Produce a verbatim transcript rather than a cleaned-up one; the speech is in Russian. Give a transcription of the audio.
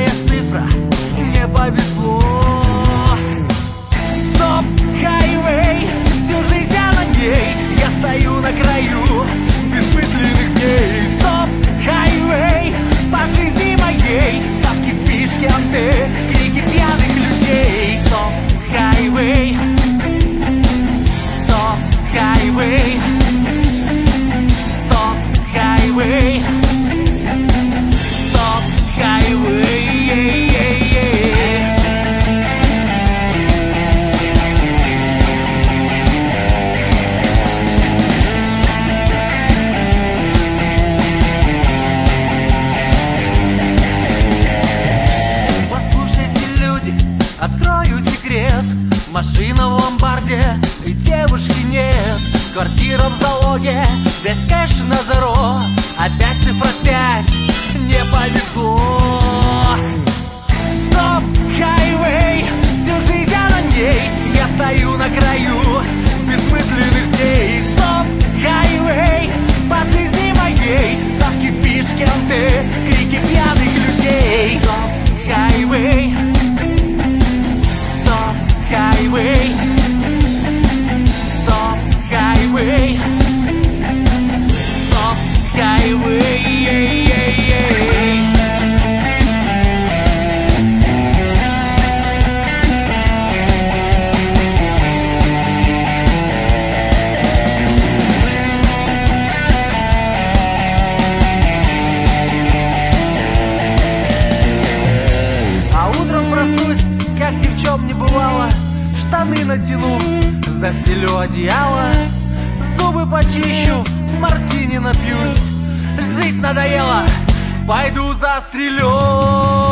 Желтая цифра, не повезло. Стоп, хайвей, всю жизнь я на ней. Я стою на краю бессмысленных дней. Стоп, хайвей, по жизни моей. Ставки, фишки, анты, крики пьяных людей. Стоп, хайвей, стоп, хайвей, стоп, хайвей, стоп, хайвей. Открою секрет, машина в ломбарде и девушки нет. Квартира в залоге, весь кэш на зеро. Опять цифра пять, не повезло. Стоп, хайвей, всю жизнь я на ней. Я стою на краю бессмысленных дней. Стоп, хайвей, по жизни моей. Ставки, фишки, анты, крики пьяных людей. Стоп, хайвей, highway, stop highway, stop highway, yeah, yeah, yeah. А утром проснусь, как ни в чем не бывало. Штаны натяну, застелю одеяло, зубы почищу, мартини напьюсь. Жить надоело, пойду застрелю.